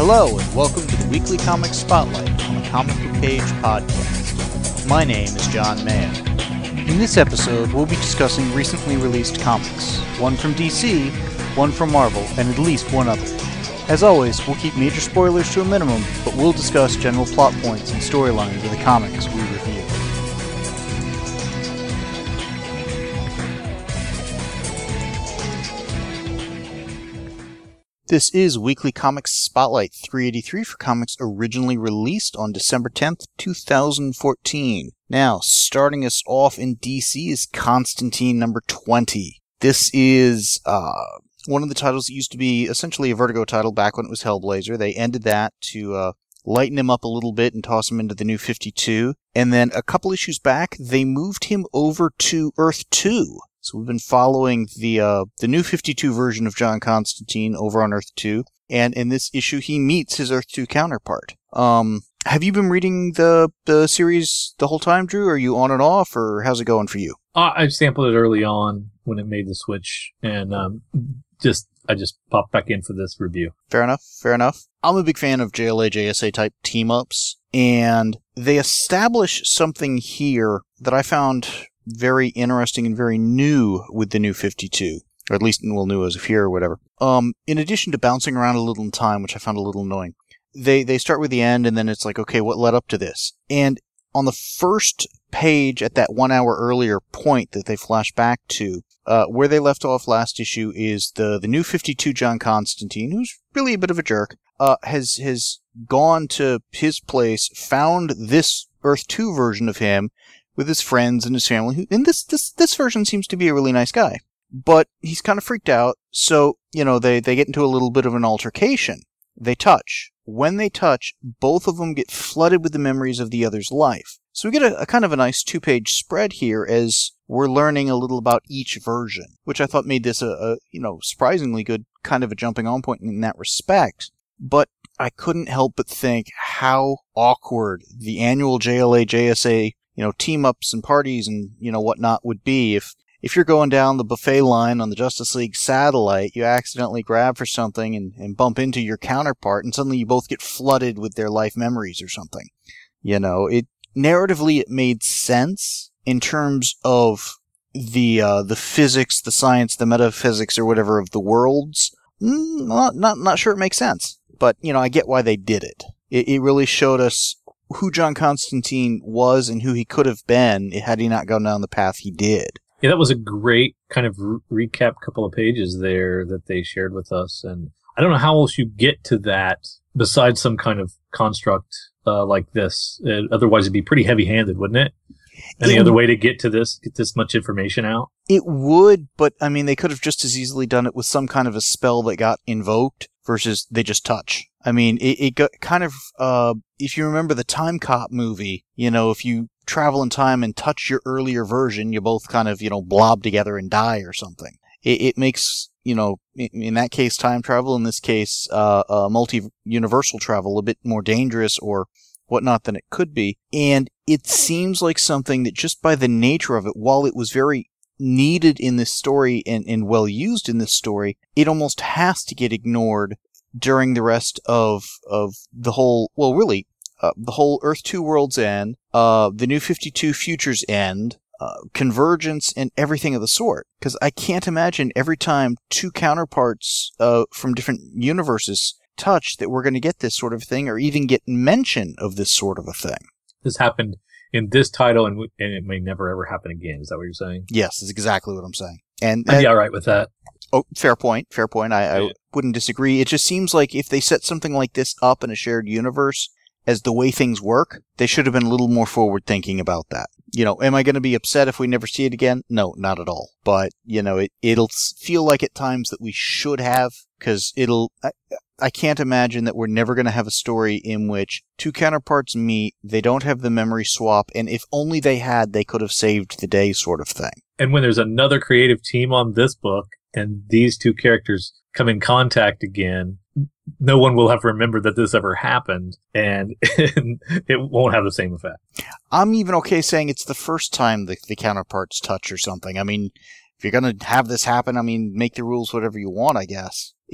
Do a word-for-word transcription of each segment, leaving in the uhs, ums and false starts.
Hello, and welcome to the Weekly Comics Spotlight on the Comic Book Page podcast. My name is John Mayer. In this episode, we'll be discussing recently released comics, one from D C, one from Marvel, and at least one other. As always, we'll keep major spoilers to a minimum, but we'll discuss general plot points and storylines of the comics we review. This is Weekly Comics Spotlight three eighty-three for comics originally released on December tenth, two thousand fourteen. Now, starting us off in D C is Constantine number twenty. This is uh, one of the titles that used to be essentially a Vertigo title back when it was Hellblazer. They ended that to uh, lighten him up a little bit and toss him into the New fifty-two. And then a couple issues back, they moved him over to Earth two. So we've been following the uh, the New fifty-two version of John Constantine over on Earth two, and in this issue he meets his Earth two counterpart. Um, have you been reading the the series the whole time, Drew? Are you on and off, or how's it going for you? Uh, I sampled it early on when it made the switch, and um, just I just popped back in for this review. Fair enough, fair enough. I'm a big fan of J L A, J S A type team-ups, and they establish something here that I found very interesting and very new with the New fifty-two, or at least well new as of here or whatever. Um, in addition to bouncing around a little in time, which I found a little annoying, they they start with the end, and then it's like, okay, what led up to this? And on the first page, at that one hour earlier point that they flash back to, uh, where they left off last issue is the the New fifty-two John Constantine, who's really a bit of a jerk, uh, has has gone to his place, found this Earth two version of him with his friends and his family, who, and this, this, this version seems to be a really nice guy. But he's kind of freaked out, so, you know, they, they get into a little bit of an altercation. They touch. When they touch, both of them get flooded with the memories of the other's life. So we get a, a kind of a nice two-page spread here as we're learning a little about each version, which I thought made this a, a you know, surprisingly good kind of a jumping-on point in that respect. But I couldn't help but think how awkward the annual J L A J S A you know, team-ups and parties and, you know, whatnot would be if, if you're going down the buffet line on the Justice League satellite, you accidentally grab for something and, and bump into your counterpart, and suddenly you both get flooded with their life memories or something. You know, it, narratively it made sense in terms of the, uh, the physics, the science, the metaphysics or whatever of the worlds. Mm, not, not, not sure it makes sense. But, you know, I get why they did it. It, it really showed us who John Constantine was and who he could have been had he not gone down the path he did. Yeah, that was a great kind of re- recap couple of pages there that they shared with us. And I don't know how else you get to that besides some kind of construct uh, like this. Uh, otherwise, it'd be pretty heavy-handed, wouldn't it? Any it, other way to get to this, get this much information out? It would, but, I mean, they could have just as easily done it with some kind of a spell that got invoked versus they just touch. I mean, it, it got kind of, uh, if you remember the Time Cop movie, you know, if you travel in time and touch your earlier version, you both kind of, you know, blob together and die or something. It, it makes, you know, in that case, time travel, in this case, uh, uh, multi-universal travel a bit more dangerous or whatnot than it could be. And it seems like something that just by the nature of it, while it was very needed in this story and, and well used in this story, it almost has to get ignored during the rest of of the whole, well, really, uh, the whole Earth two World's End, uh, the New fifty-two Future's End, uh, Convergence, and everything of the sort. Because I can't imagine every time two counterparts uh, from different universes touch that we're going to get this sort of thing or even get mention of this sort of a thing. This happened in this title, and, w- and it may never ever happen again. Is that what you're saying? Yes, that's exactly what I'm saying. And I'd be all right with that. Oh, fair point, fair point. I, I wouldn't disagree. It just seems like if they set something like this up in a shared universe as the way things work, they should have been a little more forward-thinking about that. You know, am I going to be upset if we never see it again? No, not at all. But, you know, it, it'll feel like at times that we should have, because it'll... I, I can't imagine that we're never going to have a story in which two counterparts meet, they don't have the memory swap, and if only they had, they could have saved the day sort of thing. And when there's another creative team on this book, and these two characters come in contact again, no one will have remembered that this ever happened, and it won't have the same effect. I'm even okay saying it's the first time the, the counterparts touch or something. I mean, if you're going to have this happen, I mean, make the rules whatever you want, I guess. It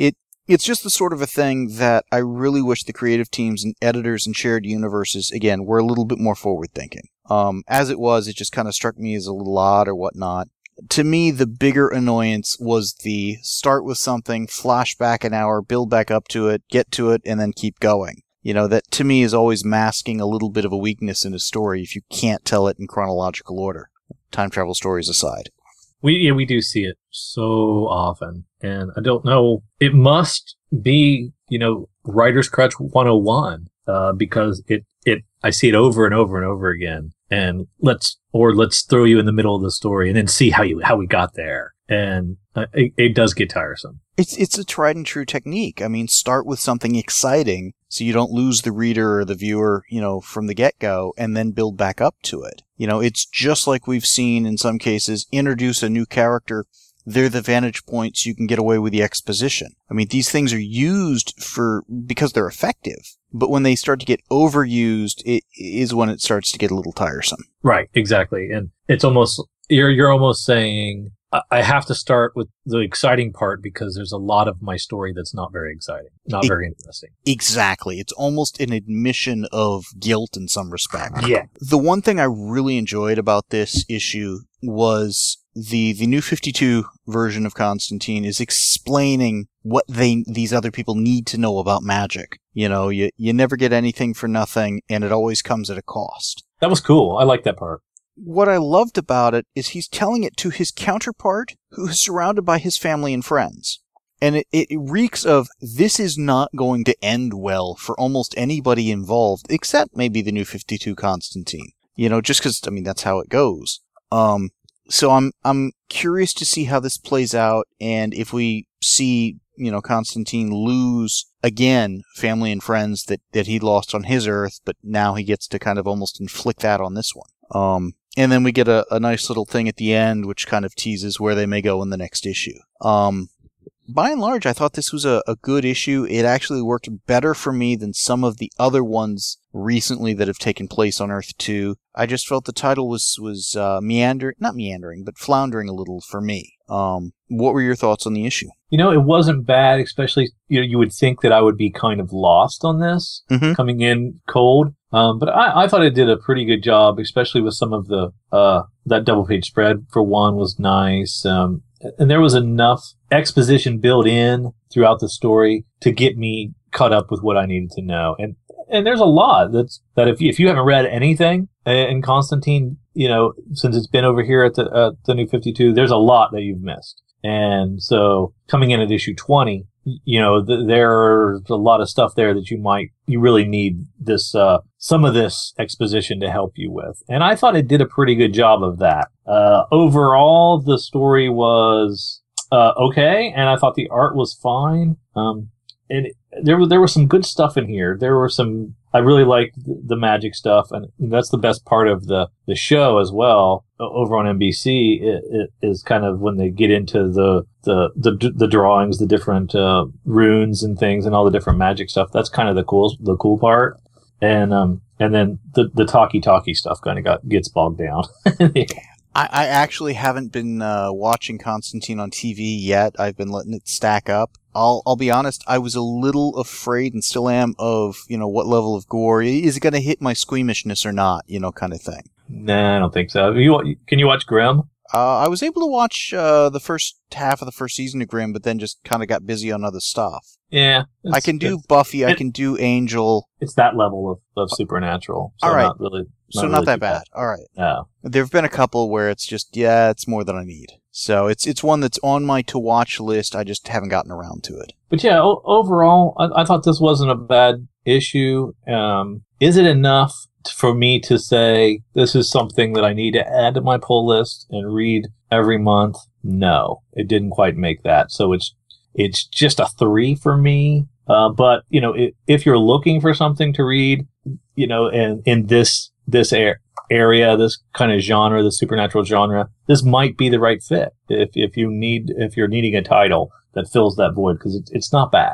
It's just the sort of a thing that I really wish the creative teams and editors and shared universes, again, were a little bit more forward-thinking. Um, as it was, it just kind of struck me as a little odd or whatnot. To me, the bigger annoyance was the start with something, flash back an hour, build back up to it, get to it, and then keep going. You know, that to me is always masking a little bit of a weakness in a story if you can't tell it in chronological order. Time travel stories aside. We yeah, we do see it so often. And I don't know, it must be, you know, Writer's Crutch one oh one, uh, because it, it, I see it over and over and over again. And let's, or let's throw you in the middle of the story and then see how you, how we got there. And uh, it, it does get tiresome. It's, it's a tried and true technique. I mean, start with something exciting so you don't lose the reader or the viewer, you know, from the get-go, and then build back up to it. You know, it's just like we've seen in some cases, introduce a new character. They're the vantage points you can get away with the exposition. I mean, these things are used for, because they're effective. But when they start to get overused, it is when it starts to get a little tiresome. Right, exactly. And it's almost, you're, you're almost saying, I have to start with the exciting part because there's a lot of my story that's not very exciting, not it, very interesting. Exactly. It's almost an admission of guilt in some respect. Yeah. The one thing I really enjoyed about this issue was the the new fifty-two version of Constantine is explaining what they these other people need to know about magic. You know, you you never get anything for nothing, and it always comes at a cost. That was cool. I like that part. What I loved about it is he's telling it to his counterpart who is surrounded by his family and friends. And it, it reeks of, this is not going to end well for almost anybody involved, except maybe the new fifty-two Constantine. You know, just because, I mean, that's how it goes. Um, so I'm I'm curious to see how this plays out, and if we see, you know, Constantine lose again family and friends that, that he lost on his Earth, but now he gets to kind of almost inflict that on this one. Um, and then we get a, a nice little thing at the end, which kind of teases where they may go in the next issue. Um, by and large, I thought this was a, a good issue. It actually worked better for me than some of the other ones recently that have taken place on Earth two. I just felt the title was, was, uh, meander, not meandering, but floundering a little for me. Um, what were your thoughts on the issue? You know, it wasn't bad, especially, you know, you would think that I would be kind of lost on this, mm-hmm. coming in cold. Um, but I, I thought it did a pretty good job, especially with some of the, uh, that double page spread for one was nice. Um, and there was enough exposition built in throughout the story to get me caught up with what I needed to know. And, and there's a lot that's, that if you, if you haven't read anything in Constantine, you know, since it's been over here at the, uh, the new fifty-two, there's a lot that you've missed. And so coming in at issue twenty, you know, th- there's a lot of stuff there that you might, you really need this, uh, some of this exposition to help you with. And I thought it did a pretty good job of that. Uh, overall, the story was, uh, okay. And I thought the art was fine. Um, and it, there was, there was some good stuff in here. There were some, I really liked the, the magic stuff. And that's the best part of the, the show as well. Over on N B C, it, it is kind of when they get into the, the, the, the drawings, the different, uh, runes and things and all the different magic stuff. That's kind of the cool, the cool part. And, um, and then the, the talkie-talkie stuff kind of got, gets bogged down. Yeah. I, I actually haven't been, uh, watching Constantine on T V yet. I've been letting it stack up. I'll, I'll be honest, I was a little afraid and still am of, you know, what level of gore. Is it going to hit my squeamishness or not, you know, kind of thing. Nah, I don't think so. You, can you watch Grimm? Uh, I was able to watch, uh, the first half of the first season of Grimm, but then just kind of got busy on other stuff. Yeah. I can do Buffy, I can do Angel. It's that level of, of supernatural. So all right. Not really, not so really not that bad. bad. All right. No. There have been a couple where it's just, yeah, it's more than I need. So it's it's one that's on my to-watch list. I just haven't gotten around to it. But yeah, o- overall, I, I thought this wasn't a bad issue. Um, is it enough for me to say this is something that I need to add to my pull list and read every month? No, it didn't quite make that. So it's it's just a three for me. Uh, but you know, if, if you're looking for something to read, you know, in in this this air. area, this kind of genre, the supernatural genre, this might be the right fit if if you need if you're needing a title that fills that void, because it's it's not bad.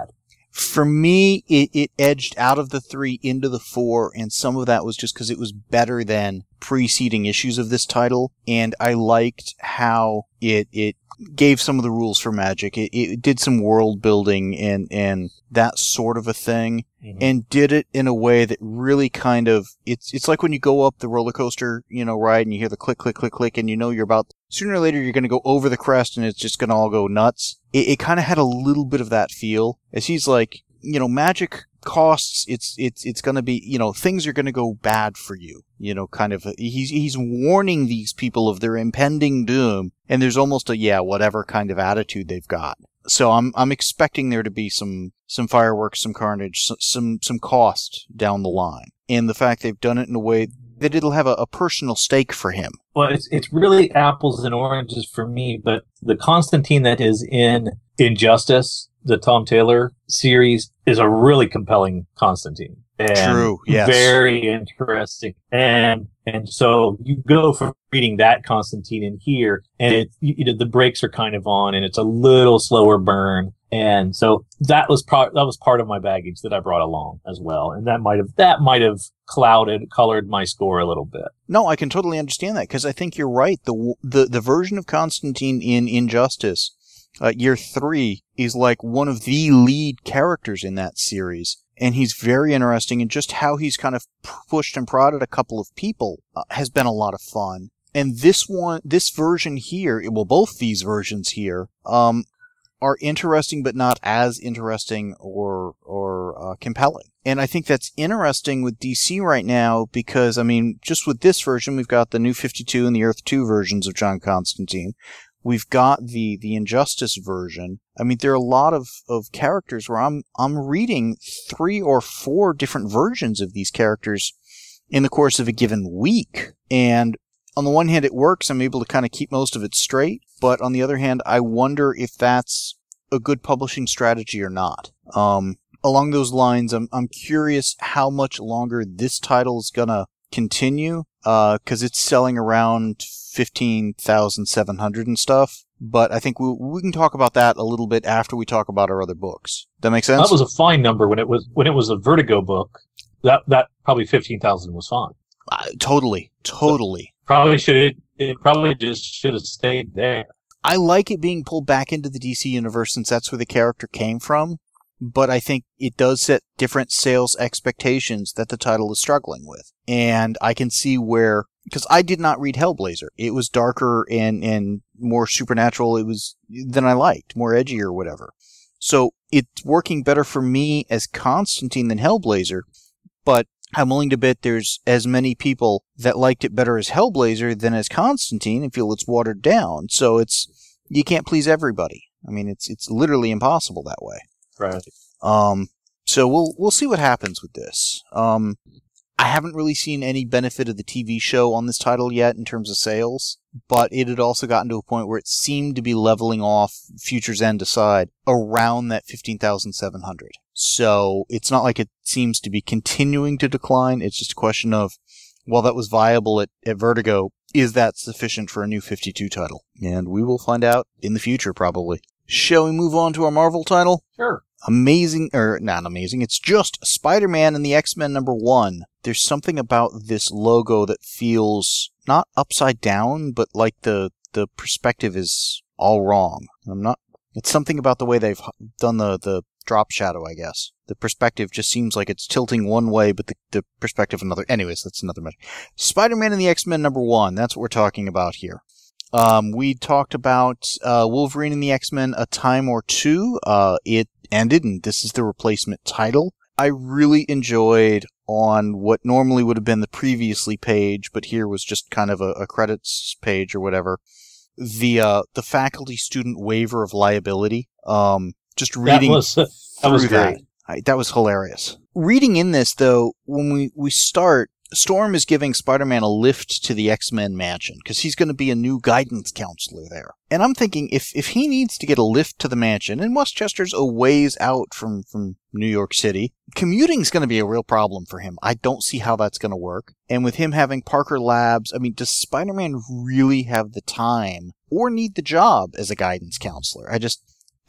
For me, it, it edged out of the three into the four, and some of that was just because it was better than preceding issues of this title, and I liked how it it gave some of the rules for Magic. It, it did some world building and, and that sort of a thing, mm-hmm. and did it in a way that really kind of, it's it's like when you go up the roller coaster, you know, ride, and you hear the click, click, click, click, and you know you're about, sooner or later you're going to go over the crest and it's just going to all go nuts. It, it kind of had a little bit of that feel, as he's like, you know, Magic costs, it's it's it's going to be, you know, things are going to go bad for you, you know, kind of, he's he's warning these people of their impending doom, and there's almost a yeah whatever kind of attitude they've got. So I'm I'm expecting there to be some some fireworks, some carnage, some some, some cost down the line, and the fact they've done it in a way that it'll have a, a personal stake for him. Well, it's it's really apples and oranges for me, but the Constantine that is in Injustice, the Tom Taylor series, is a really compelling Constantine. And True, yes. Very interesting. And and so you go from reading that Constantine in here, and it, you know, the brakes are kind of on, and it's a little slower burn. And so that was pro- that was part of my baggage that I brought along as well, and that might have that might have clouded, colored my score a little bit. No, I can totally understand that, because I think you're right. The the the version of Constantine in Injustice, uh, year three, is like one of the lead characters in that series. And he's very interesting, and just how he's kind of pushed and prodded a couple of people uh, has been a lot of fun. And this one, this version here, well, both these versions here, um, are interesting, but not as interesting or or uh, compelling. And I think that's interesting with D C right now, because, I mean, just with this version, we've got the New fifty-two and the Earth two versions of John Constantine. We've got the, the Injustice version. I mean, there are a lot of, of characters where I'm, I'm reading three or four different versions of these characters in the course of a given week. And on the one hand, it works. I'm able to kind of keep most of it straight. But on the other hand, I wonder if that's a good publishing strategy or not. Um, along those lines, I'm, I'm curious how much longer this title is gonna continue. Uh, cause it's selling around fifteen thousand seven hundred and stuff. But I think we we can talk about that a little bit after we talk about our other books. That make sense? That was a fine number when it was when it was a Vertigo book. That that probably fifteen thousand was fine. Uh, totally, totally. So probably should it probably just should have stayed there. I like it being pulled back into the D C universe, since that's where the character came from. But I think it does set different sales expectations that the title is struggling with. And I can see where, because I did not read Hellblazer. It was darker and, and more supernatural. It was than I liked, more edgy or whatever. So it's working better for me as Constantine than Hellblazer. But I'm willing to bet there's as many people that liked it better as Hellblazer than as Constantine and feel it's watered down. So it's, you can't please everybody. I mean, it's, it's literally impossible that way. Right. Um, so we'll, we'll see what happens with this. Um, I haven't really seen any benefit of the T V show on this title yet in terms of sales, but it had also gotten to a point where it seemed to be leveling off, Future's End aside, around that fifteen thousand seven hundred. So it's not like it seems to be continuing to decline. It's just a question of, while that was viable at, at Vertigo, is that sufficient for a New fifty-two title? And we will find out in the future, probably. Shall we move on to our Marvel title? Sure. Amazing, or not amazing, it's just Spider-Man and the X-Men number one. There's something about this logo that feels not upside down, but like the, the perspective is all wrong. I'm not, it's something about the way they've done the, the drop shadow, I guess. The perspective just seems like it's tilting one way, but the, the perspective another. Anyways, that's another matter. Spider-Man and the X-Men number one, that's what we're talking about here. Um, we talked about, uh, Wolverine and the X-Men a time or two. Uh, it ended, and this is the replacement title. I really enjoyed on what normally would have been the previously page, but here was just kind of a, a credits page or whatever. The, uh, the faculty student waiver of liability. Um, just reading that was, uh, that was great. That, I, that was hilarious. Reading in this, though, when we, we start, Storm is giving Spider-Man a lift to the X-Men mansion, because he's going to be a new guidance counselor there. And I'm thinking, if if he needs to get a lift to the mansion, and Westchester's a ways out from, from New York City, commuting's going to be a real problem for him. I don't see how that's going to work. And with him having Parker Labs, I mean, does Spider-Man really have the time, or need the job as a guidance counselor? I just,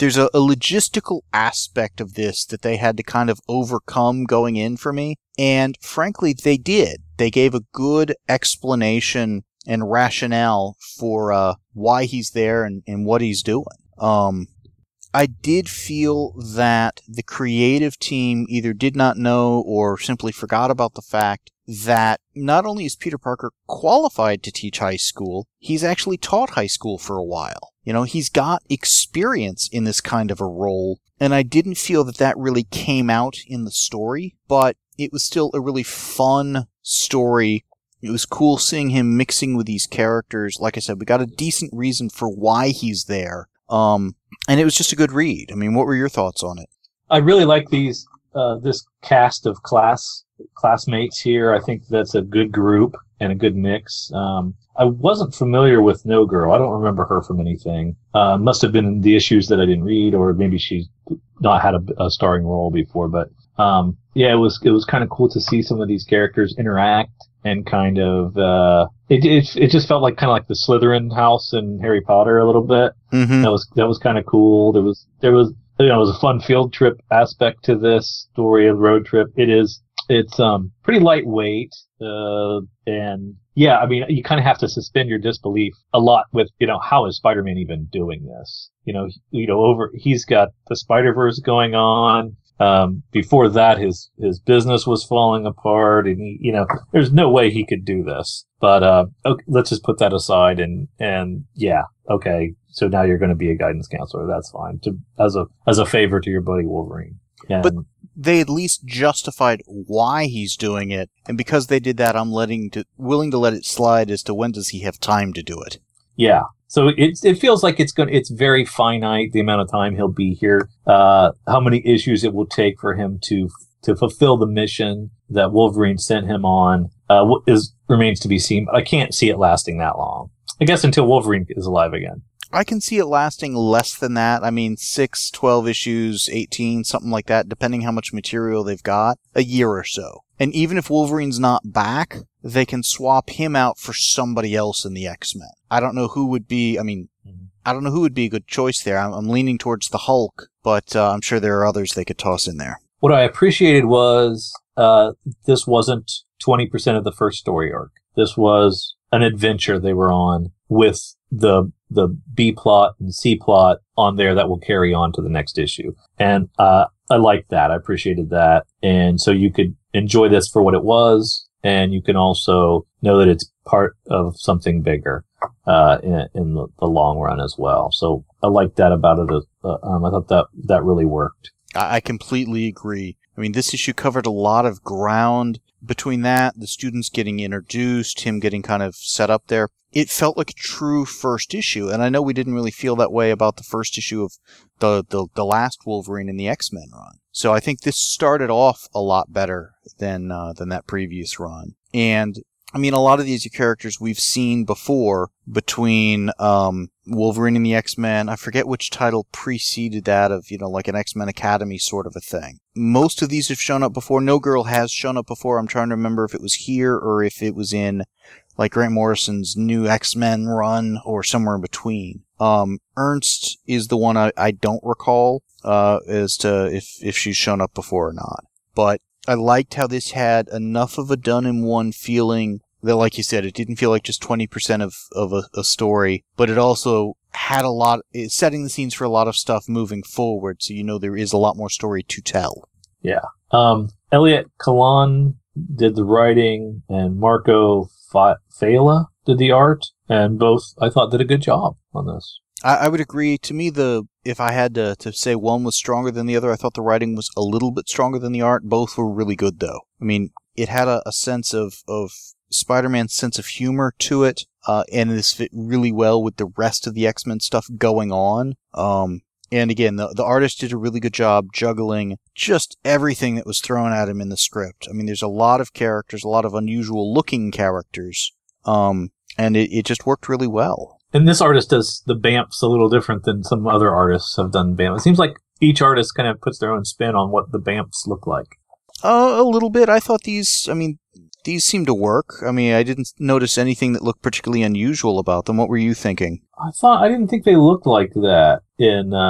there's a, a logistical aspect of this that they had to kind of overcome going in for me. And frankly, they did. They gave a good explanation and rationale for uh, why he's there and, and what he's doing. Um, I did feel that the creative team either did not know or simply forgot about the fact that not only is Peter Parker qualified to teach high school, he's actually taught high school for a while. You know, he's got experience in this kind of a role, and I didn't feel that that really came out in the story, but it was still a really fun story. It was cool seeing him mixing with these characters. Like I said, we got a decent reason for why he's there. Um, and it was just a good read. I mean, what were your thoughts on it? I really like these, uh, this cast of class, classmates here. I think that's a good group and a good mix. Um, I wasn't familiar with No Girl. I don't remember her from anything. Uh, must have been the issues that I didn't read, or maybe she's not had a, a starring role before. But, um, yeah, it was, it was kind of cool to see some of these characters interact. And kind of, uh, it, it, it just felt like kind of like the Slytherin house in Harry Potter a little bit. Mm-hmm. That was, that was kind of cool. There was, there was, you know, it was a fun field trip aspect to this story of road trip. It is, it's, um, pretty lightweight. Uh, and yeah, I mean, you kind of have to suspend your disbelief a lot with, you know, how is Spider-Man even doing this? You know, you know, over, he's got the Spider-Verse going on. Um, before that, his, his business was falling apart, and he, you know, there's no way he could do this. But, uh, okay, let's just put that aside, and, and yeah, okay. So now you're going to be a guidance counselor. That's fine. To, as a, as a favor to your buddy Wolverine. And, but they at least justified why he's doing it. And because they did that, I'm letting to, willing to let it slide as to when does he have time to do it. Yeah. So it it feels like it's going it's very finite, the amount of time he'll be here, uh, how many issues it will take for him to to fulfill the mission that Wolverine sent him on, uh, is remains to be seen. But I can't see it lasting that long. I guess until Wolverine is alive again. I can see it lasting less than that. I mean, six, twelve issues, eighteen, something like that, depending how much material they've got, a year or so. And even if Wolverine's not back, they can swap him out for somebody else in the X-Men. I don't know who would be, I mean, I don't know who would be a good choice there. I'm, I'm leaning towards the Hulk, but uh, I'm sure there are others they could toss in there. What I appreciated was uh, this wasn't twenty percent of the first story arc. This was an adventure they were on with the the B plot and C plot on there that will carry on to the next issue. And uh, I liked that. I appreciated that. And so you could enjoy this for what it was, and you can also know that it's part of something bigger uh, in, in the, the long run as well. So I liked that about it. Uh, um, I thought that that really worked. I completely agree. I mean, this issue covered a lot of ground. Between that, the students getting introduced, him getting kind of set up there, it felt like a true first issue. And I know we didn't really feel that way about the first issue of the, the, the last Wolverine in the X-Men run. So I think this started off a lot better than uh, than that previous run. And I mean, a lot of these characters we've seen before between um, Wolverine and the X-Men. I forget which title preceded that of, you know, like an X-Men Academy sort of a thing. Most of these have shown up before. No Girl has shown up before. I'm trying to remember if it was here or if it was in, like, Grant Morrison's new X-Men run or somewhere in between. Um, Ernst is the one I, I don't recall uh, as to if, if she's shown up before or not. But I liked how this had enough of a done-in-one feeling that, like you said, it didn't feel like just twenty percent of, of a, a story, but it also had a lot, it's setting the scenes for a lot of stuff moving forward, so you know there is a lot more story to tell. Yeah. Um, Elliot Kalan did the writing, and Marco Fa- Fela did the art, and both, I thought, did a good job on this. I, I would agree. To me, the if I had to, to say one was stronger than the other, I thought the writing was a little bit stronger than the art. Both were really good, though. I mean, it had a, a sense of, of Spider-Man's sense of humor to it, uh, and this fit really well with the rest of the X-Men stuff going on. Um, and again, the, the artist did a really good job juggling just everything that was thrown at him in the script. I mean, there's a lot of characters, a lot of unusual looking characters, um, and it, it just worked really well. And this artist does the B A M Fs a little different than some other artists have done B A M Fs. It seems like each artist kind of puts their own spin on what the B A M Fs look like. Uh, a little bit. I thought these, I mean, these seemed to work. I mean, I didn't notice anything that looked particularly unusual about them. What were you thinking? I thought, I didn't think they looked like that in, uh,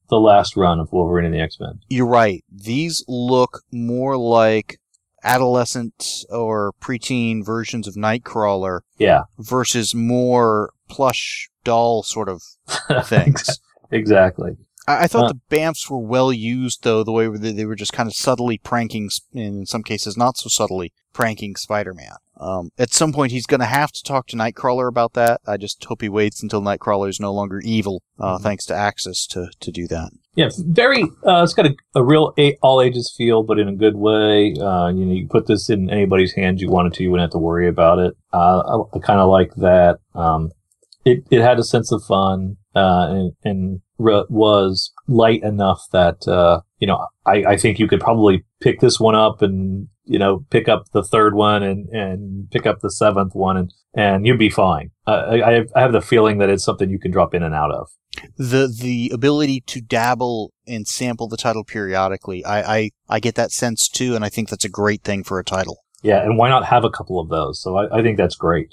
the last run of Wolverine and the X-Men. You're right. These look more like adolescent or preteen versions of Nightcrawler. Yeah. Versus more plush doll sort of things. Exactly. I, I thought uh, the Bamfs were well used, though, the way they were just kind of subtly pranking, in some cases not so subtly, pranking Spider-Man. Um, at some point, he's going to have to talk to Nightcrawler about that. I just hope he waits until Nightcrawler is no longer evil, uh, mm-hmm. thanks to Axis, to, to do that. Yeah, very. Uh, it's got a, a real a- all ages feel, but in a good way. Uh, you know, you put this in anybody's hands you wanted to, you wouldn't have to worry about it. Uh, I, I kind of like that. Um, it it had a sense of fun, uh, and, and re- was light enough that uh, you know, I, I think you could probably pick this one up and, you know, pick up the third one and, and pick up the seventh one and, and you'd be fine. Uh, I, I have, I have the feeling that it's something you can drop in and out of. The the ability to dabble and sample the title periodically, I, I, I get that sense too, and I think that's a great thing for a title. Yeah, and why not have a couple of those? So I, I think that's great.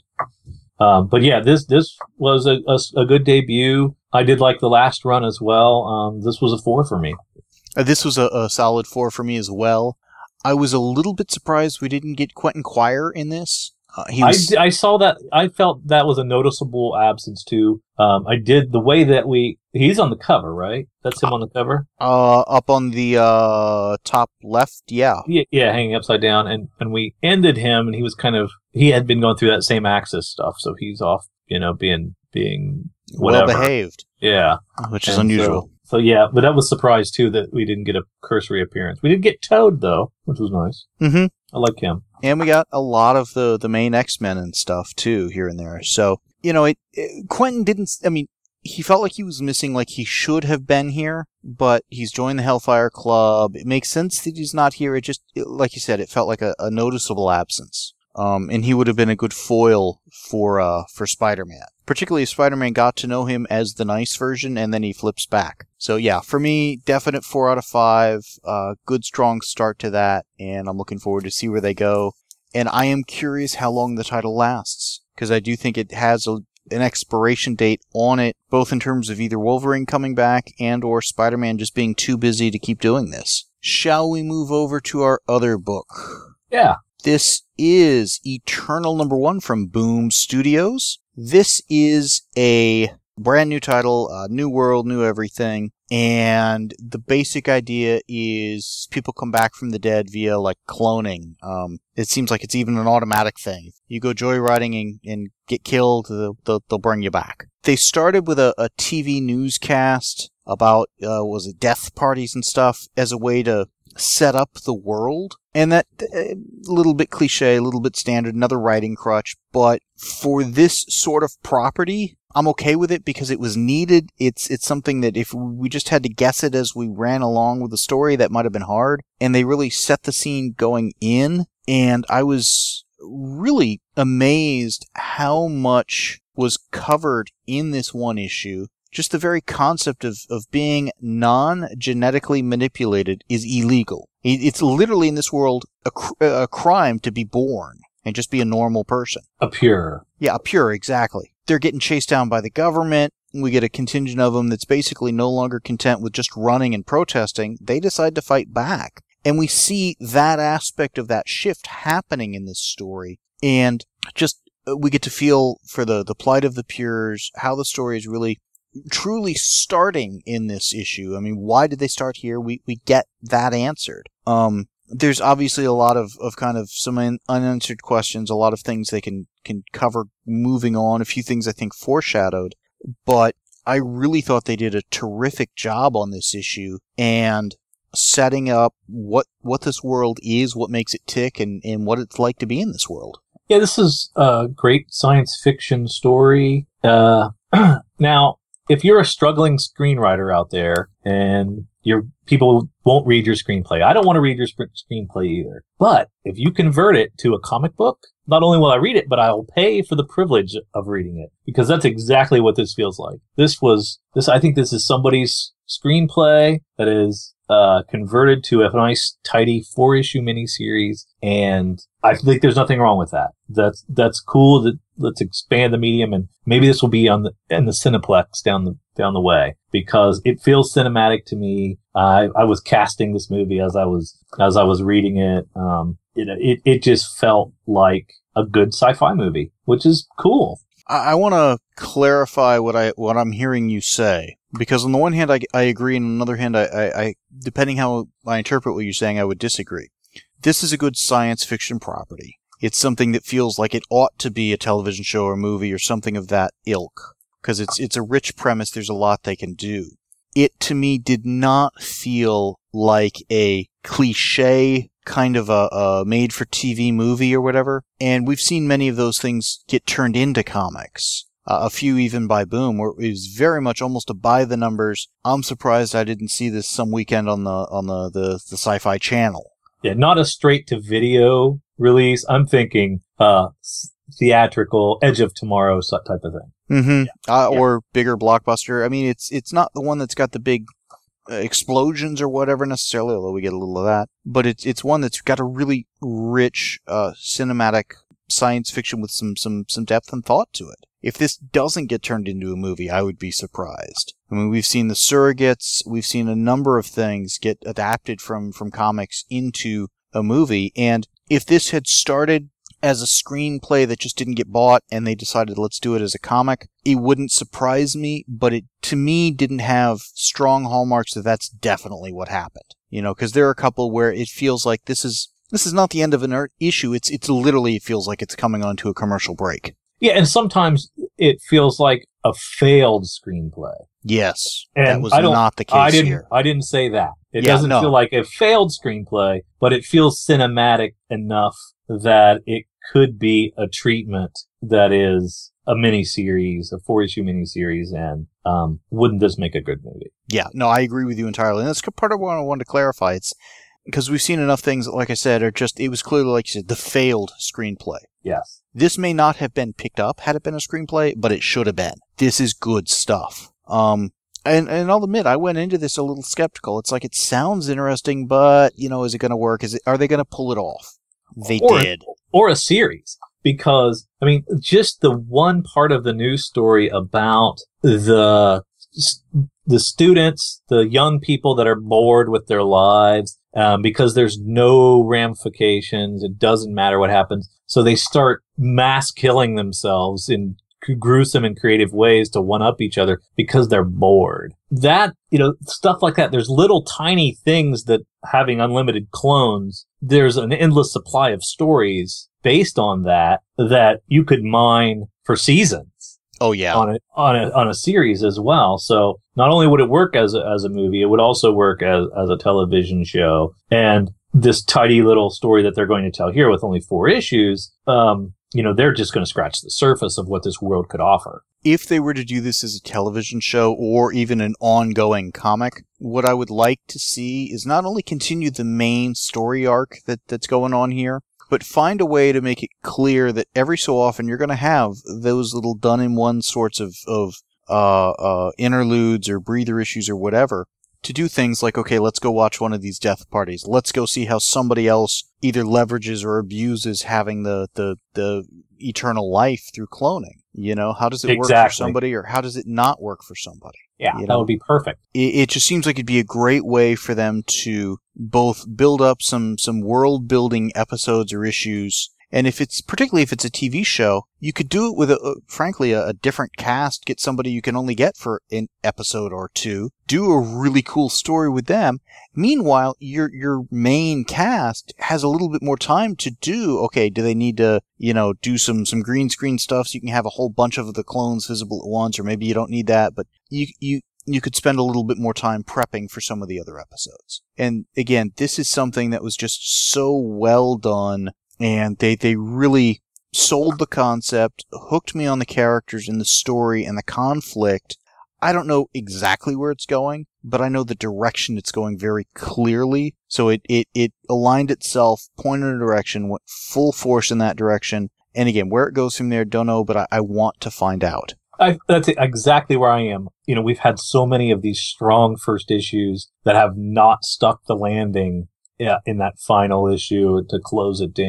Um, but yeah, this this was a, a, a good debut. I did like the last run as well. Um, this was a four for me. Uh, this was a, a solid four for me as well. I was a little bit surprised we didn't get Quentin Quire in this. Uh, he was... I, I saw that. I felt that was a noticeable absence too. Um, I did the way that we. He's on the cover, right? That's him on the cover. Uh, up on the uh top left, yeah. Yeah, yeah, hanging upside down, and and we ended him, and he was kind of. He had been going through that same Axis stuff, so he's off. You know, being being whatever. Well behaved. Yeah, which is and unusual. So, so yeah, but that was surprised too that we didn't get a cursory appearance. We did get Toad though, which was nice. Mm-hmm. I like him. And we got a lot of the, the main X-Men and stuff, too, here and there. So, you know, it, it, Quentin didn't... I mean, he felt like he was missing, like he should have been here, but he's joined the Hellfire Club. It makes sense that he's not here. It just, it, like you said, it felt like a, a noticeable absence. Um, and he would have been a good foil for uh, for Spider-Man. Particularly if Spider-Man got to know him as the nice version, and then he flips back. So yeah, for me, definite four out of five. Uh, good, strong start to that, and I'm looking forward to see where they go. And I am curious how long the title lasts, because I do think it has a, an expiration date on it, both in terms of either Wolverine coming back and or Spider-Man just being too busy to keep doing this. Shall we move over to our other book? Yeah. This is Eternal number one from Boom Studios. This is a brand new title, uh, new world, new everything, and the basic idea is people come back from the dead via, like, cloning. Um, it seems like it's even an automatic thing. You go joyriding and, and get killed, they'll, they'll, they'll bring you back. They started with a, a T V newscast about, uh, was it death parties and stuff, as a way to set up the world. And that, a uh, little bit cliche, a little bit standard, another writing crutch. But for this sort of property, I'm okay with it because it was needed. It's it's something that if we just had to guess it as we ran along with the story, that might have been hard. And they really set the scene going in. And I was really amazed how much was covered in this one issue. Just the very concept of, of being non-genetically manipulated is illegal. It's literally in this world a, cr- a crime to be born and just be a normal person. A pure. Yeah, a pure, exactly. They're getting chased down by the government. We get a contingent of them that's basically no longer content with just running and protesting. They decide to fight back. And we see that aspect of that shift happening in this story. And just we get to feel for the, the plight of the pures, how the story is really truly starting in this issue. I mean, why did they start here? We we get that answered. Um, there's obviously a lot of, of kind of some un- unanswered questions, a lot of things they can, can cover moving on, a few things I think foreshadowed, but I really thought they did a terrific job on this issue and setting up what what this world is, what makes it tick, and, and what it's like to be in this world. Yeah, this is a great science fiction story. Uh, now, if you're a struggling screenwriter out there and your people won't read your screenplay, I don't want to read your sp- screenplay either. But if you convert it to a comic book, not only will I read it, but I'll pay for the privilege of reading it, because that's exactly what this feels like. This was this. I think this is somebody's screenplay that is uh, converted to a nice, tidy four-issue miniseries, and I think there's nothing wrong with that. That's that's cool that let's expand the medium, and maybe this will be on the in the Cineplex down the down the way, because it feels cinematic to me. I I was casting this movie as I was as I was reading it. Um, it it it just felt like a good sci-fi movie, which is cool. I, I want to clarify what I what I'm hearing you say, because on the one hand I, I agree, and on the other hand I, I, I depending how I interpret what you're saying, I would disagree. This is a good science fiction property. It's something that feels like it ought to be a television show or movie or something of that ilk, because it's it's a rich premise. There's a lot they can do. It, to me, did not feel like a cliche kind of a, a made-for-T V movie or whatever. And we've seen many of those things get turned into comics. Uh, a few even by Boom, where it was very much almost a by the numbers. I'm surprised I didn't see this some weekend on the on the, the, the Sci-Fi Channel. Yeah, not a straight-to-video release. I'm thinking uh, theatrical, Edge of Tomorrow type of thing. Mm-hmm. Yeah. Uh, yeah. Or bigger blockbuster. I mean, it's it's not the one that's got the big uh, explosions or whatever necessarily, although we get a little of that. But it's it's one that's got a really rich uh, cinematic science fiction with some, some, some depth and thought to it. If this doesn't get turned into a movie, I would be surprised. I mean, we've seen The Surrogates, we've seen a number of things get adapted from, from comics into a movie, and if this had started as a screenplay that just didn't get bought and they decided let's do it as a comic, it wouldn't surprise me, but it, to me, didn't have strong hallmarks that that's definitely what happened. You know, because there are a couple where it feels like this is this is not the end of an er- issue, it's it's literally, it feels like it's coming onto a commercial break. Yeah, and sometimes it feels like a failed screenplay. Yes, and that was I don't, not the case I didn't, here. I didn't say that. It yeah, doesn't no. feel like a failed screenplay, but it feels cinematic enough that it could be a treatment that is a miniseries, a four-issue miniseries, and um, wouldn't this make a good movie? Yeah, no, I agree with you entirely. And that's part of what I wanted to clarify. It's because we've seen enough things that, like I said, are just, it was clearly, like you said, the failed screenplay. Yes. This may not have been picked up had it been a screenplay, but it should have been. This is good stuff. Um, and, and I'll admit, I went into this a little skeptical. It's like, it sounds interesting, but, you know, is it going to work? Is it, are they going to pull it off? They or, did. Or a series. Because, I mean, just the one part of the news story about the, the students, the young people that are bored with their lives, um, because there's no ramifications. It doesn't matter what happens. So they start mass killing themselves in gruesome and creative ways to one up each other because they're bored. That, you know, stuff like that. There's little tiny things that, having unlimited clones, there's an endless supply of stories based on that, that you could mine for seasons. Oh yeah. On a, on a, on a series as well. So not only would it work as a, as a movie, it would also work as, as a television show. And this tidy little story that they're going to tell here with only four issues, um, you know, they're just going to scratch the surface of what this world could offer. If they were to do this as a television show or even an ongoing comic, what I would like to see is not only continue the main story arc that, that's going on here, but find a way to make it clear that every so often you're going to have those little done-in-one sorts of, of uh, uh, interludes or breather issues or whatever, to do things like, okay, let's go watch one of these death parties. Let's go see how somebody else either leverages or abuses having the, the, the eternal life through cloning. You know, how does it exactly. work for somebody, or how does it not work for somebody? Yeah, you that know? would be perfect. It, it just seems like it'd be a great way for them to both build up some, some world-building episodes or issues. And if it's, particularly if it's a T V show, you could do it with, a, a frankly, a, a different cast, get somebody you can only get for an episode or two, do a really cool story with them. Meanwhile, your, your main cast has a little bit more time to do, okay, do they need to, you know, do some, some green screen stuff so you can have a whole bunch of the clones visible at once, or maybe you don't need that, but you, you, you could spend a little bit more time prepping for some of the other episodes. And again, this is something that was just so well done. And they, they really sold the concept, hooked me on the characters and the story and the conflict. I don't know exactly where it's going, but I know the direction it's going very clearly. So it, it, it aligned itself, pointed in a direction, went full force in that direction. And again, where it goes from there, don't know, but I, I want to find out. I, that's exactly where I am. You know, we've had so many of these strong first issues that have not stuck the landing Yeah, in that final issue to close it down.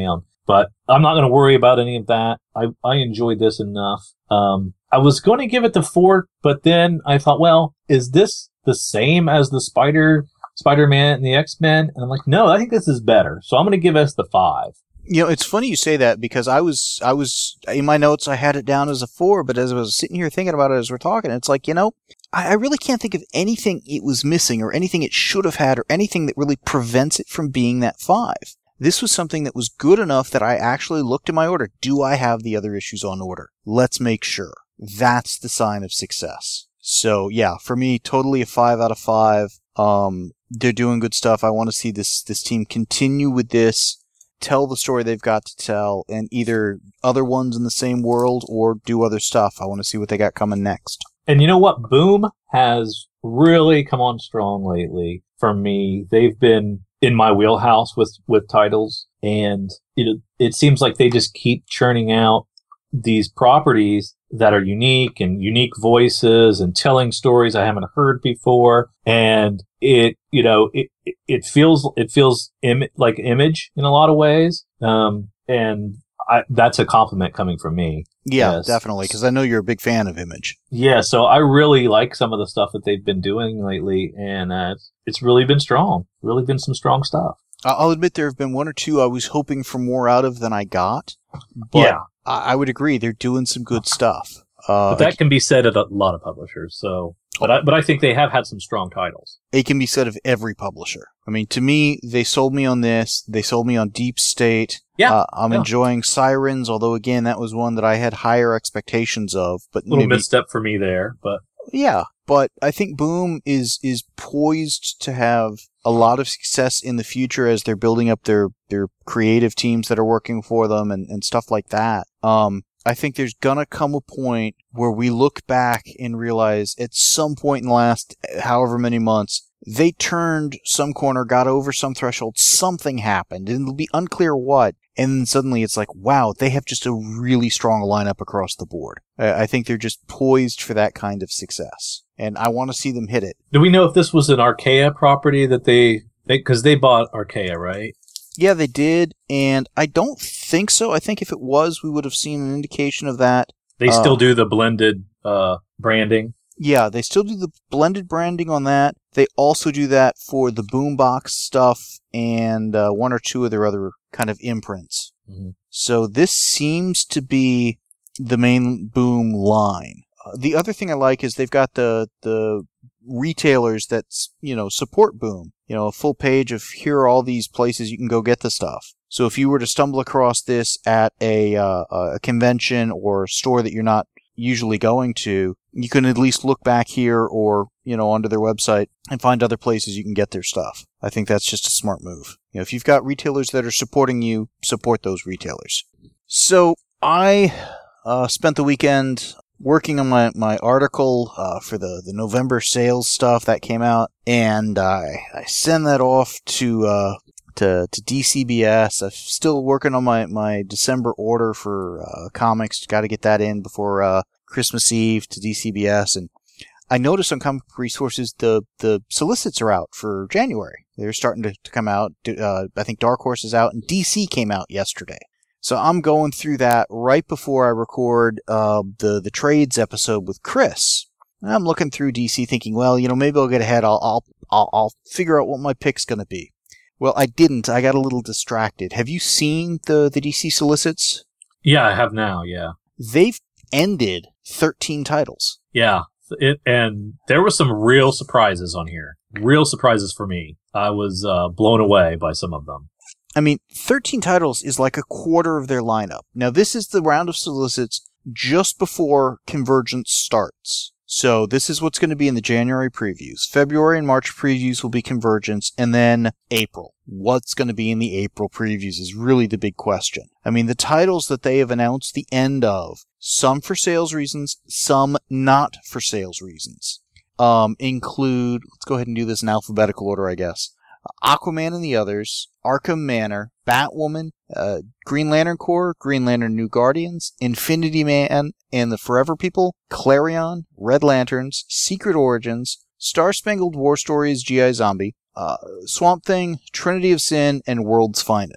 But I'm not going to worry about any of that. I, I enjoyed this enough. Um, I was going to give it the four, but then I thought, well, is this the same as the Spider, Spider-Man and the X-Men? And I'm like, no, I think this is better. So I'm going to give us the five. You know, it's funny you say that because I was, I was, in my notes, I had it down as a four, but as I was sitting here thinking about it as we're talking, it's like, you know, I, I really can't think of anything it was missing or anything it should have had or anything that really prevents it from being that five. This was something that was good enough that I actually looked at my order. Do I have the other issues on order? Let's make sure. That's the sign of success. So yeah, for me, totally a five out of five. Um, they're doing good stuff. I want to see this, this team continue with this, tell the story they've got to tell, and either other ones in the same world or do other stuff. I want to see what they got coming next. And you know what? Boom has really come on strong lately for me. They've been in my wheelhouse with, with titles, and it, it seems like they just keep churning out these properties that are unique and unique voices and telling stories I haven't heard before. And it, you know, it, it feels, it feels Im- like Image in a lot of ways. Um, and I, that's a compliment coming from me. Yeah, yes. Definitely. Cause I know you're a big fan of Image. Yeah. So I really like some of the stuff that they've been doing lately, and uh, it's really been strong, really been some strong stuff. I'll admit there have been one or two I was hoping for more out of than I got. But yeah. I would agree. They're doing some good stuff. Uh, but that can be said of a lot of publishers. So, but I, but I think they have had some strong titles. It can be said of every publisher. I mean, to me, they sold me on this. They sold me on Deep State. Yeah. Uh, I'm yeah. enjoying Sirens, although again, that was one that I had higher expectations of. But a little maybe, misstep for me there, but yeah. But I think Boom is is poised to have a lot of success in the future as they're building up their, their creative teams that are working for them and, and stuff like that. Um, I think there's gonna come a point where we look back and realize at some point in the last however many months, they turned some corner, got over some threshold, something happened, and it'll be unclear what. And then suddenly it's like, wow, they have just a really strong lineup across the board. I think they're just poised for that kind of success. And I want to see them hit it. Do we know if this was an Archaea property that they, because they, they bought Archaea, right? Yeah, they did. And I don't think so. I think if it was, we would have seen an indication of that. They uh, still do the blended uh, branding. Yeah, they still do the blended branding on that. They also do that for the Boombox stuff and uh, one or two of their other kind of imprints. Mm-hmm. So this seems to be the main Boom line. Uh, the other thing I like is they've got the the retailers that, you know, support Boom. You know, a full page of here are all these places you can go get the stuff. So if you were to stumble across this at a uh, a convention or store that you're not usually going to, you can at least look back here or, you know, onto their website and find other places you can get their stuff. I think that's just a smart move. You know, if you've got retailers that are supporting you, support those retailers. So I uh, spent the weekend working on my, my article uh, for the, the November sales stuff that came out, and I, I send that off to uh, to to D C B S. I'm still working on my, my December order for uh, comics. Got to get that in before uh, Christmas Eve to D C B S. And I noticed on Comic Resources the the solicits are out for January. They're starting to, to come out. Uh, I think Dark Horse is out, and D C came out yesterday. So I'm going through that right before I record uh, the the trades episode with Chris. And I'm looking through D C, thinking, well, you know, maybe I'll get ahead. I'll I'll I'll, I'll figure out what my pick's going to be. Well, I didn't. I got a little distracted. Have you seen the, the D C solicits? Yeah, I have now, yeah. They've ended thirteen titles. Yeah, it, and there were some real surprises on here. Real surprises for me. I was uh, blown away by some of them. I mean, thirteen titles is like a quarter of their lineup. Now, this is the round of solicits just before Convergence starts. So this is what's going to be in the January previews. February and March previews will be Convergence, and then April. What's going to be in the April previews is really the big question. I mean, the titles that they have announced the end of, some for sales reasons, some not for sales reasons, um, include, let's go ahead and do this in alphabetical order, I guess. Aquaman and the Others, Arkham Manor, Batwoman, uh, Green Lantern Corps, Green Lantern New Guardians, Infinity Man and the Forever People, Clarion, Red Lanterns, Secret Origins, Star Spangled War Stories, G I Zombie, uh, Swamp Thing, Trinity of Sin, and World's Finest.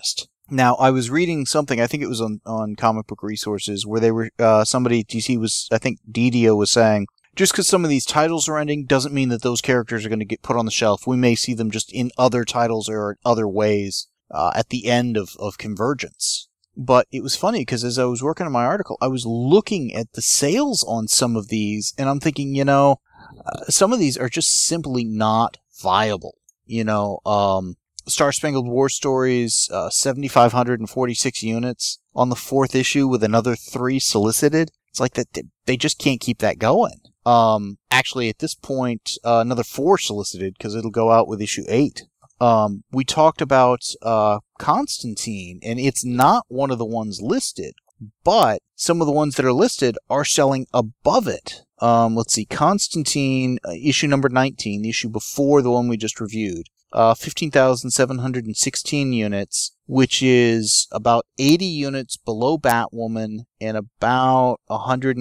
Now, I was reading something, I think it was on, on Comic Book Resources, where they were, uh, somebody, D C was, I think Didio was saying, just because some of these titles are ending doesn't mean that those characters are going to get put on the shelf. We may see them just in other titles or in other ways uh, at the end of, of Convergence. But it was funny because as I was working on my article, I was looking at the sales on some of these, and I'm thinking, you know, uh, some of these are just simply not viable. You know, um, Star Spangled War Stories, uh, seven thousand five hundred forty-six units on the fourth issue with another three solicited. It's like that they just can't keep that going. Um, actually, at this point, uh, another four solicited because it'll go out with issue eight. Um, we talked about uh, Constantine, and it's not one of the ones listed, but some of the ones that are listed are selling above it. Um, let's see, Constantine, uh, issue number nineteen, the issue before the one we just reviewed, uh, fifteen thousand seven hundred sixteen units, which is about eighty units below Batwoman and about one hundred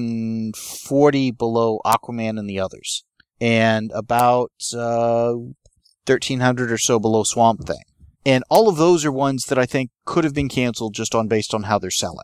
forty below Aquaman and the others, and about uh, thirteen hundred or so below Swamp Thing. And all of those are ones that I think could have been canceled just on based on how they're selling.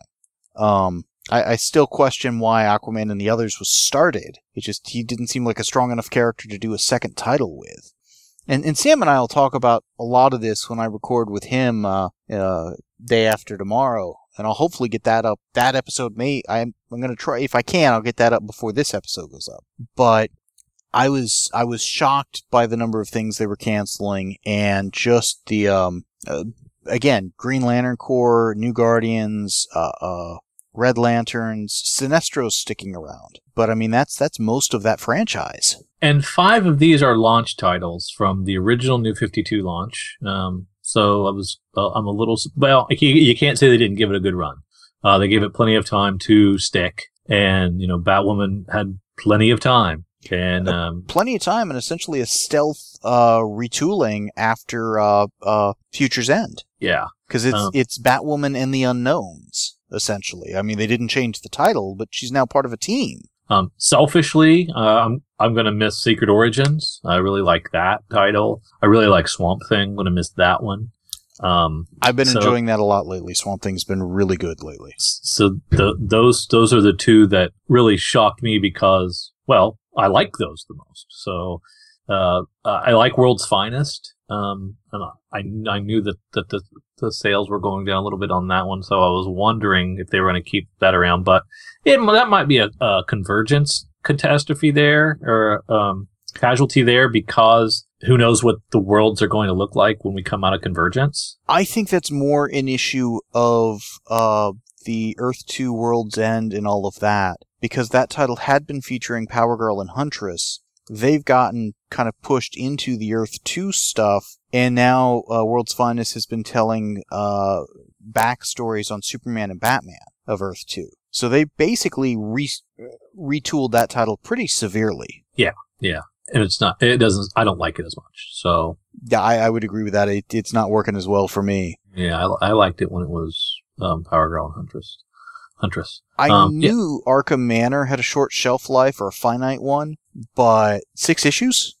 Um, I, I still question why Aquaman and the others was started. It just, he didn't seem like a strong enough character to do a second title with. And, and Sam and I will talk about a lot of this when I record with him, uh, uh, day after tomorrow. And I'll hopefully get that up. That episode may, I'm, I'm gonna try, if I can, I'll get that up before this episode goes up. But I was, I was shocked by the number of things they were canceling and just the, um, uh, again, Green Lantern Corps, New Guardians, uh, uh, Red Lanterns, Sinestro's sticking around. But I mean, that's, that's most of that franchise. And five of these are launch titles from the original New fifty-two launch. Um, so I was, uh, I'm a little, well, you, you can't say they didn't give it a good run. Uh, they gave it plenty of time to stick, and, you know, Batwoman had plenty of time. And, um, plenty of time and essentially a stealth, uh, retooling after, uh, uh, Future's End. Yeah. Cause it's, um, it's Batwoman and the Unknowns, essentially. I mean, they didn't change the title, but she's now part of a team. Um, selfishly, uh, I'm, I'm gonna miss Secret Origins. I really like that title. I really like Swamp Thing. I'm gonna miss that one. Um, I've been so, enjoying that a lot lately. Swamp Thing's been really good lately. So the, those, those are the two that really shocked me because, well, I like those the most. So, uh, I like World's Finest. Um, and I, I knew that, that the, the sales were going down a little bit on that one. So I was wondering if they were going to keep that around, but it, that might be a, a Convergence catastrophe there or, um, casualty there because who knows what the worlds are going to look like when we come out of Convergence. I think that's more an issue of, uh, the Earth two World's End and all of that. Because that title had been featuring Power Girl and Huntress. They've gotten kind of pushed into the Earth two stuff, and now uh, World's Finest has been telling uh, backstories on Superman and Batman of Earth two. So they basically re- retooled that title pretty severely. Yeah, yeah. And it's not, it doesn't, I don't like it as much. So. Yeah, I, I would agree with that. It, it's not working as well for me. Yeah, I, I liked it when it was um, Power Girl and Huntress. Huntress. I um, knew yeah. Arkham Manor had a short shelf life or a finite one, but six issues?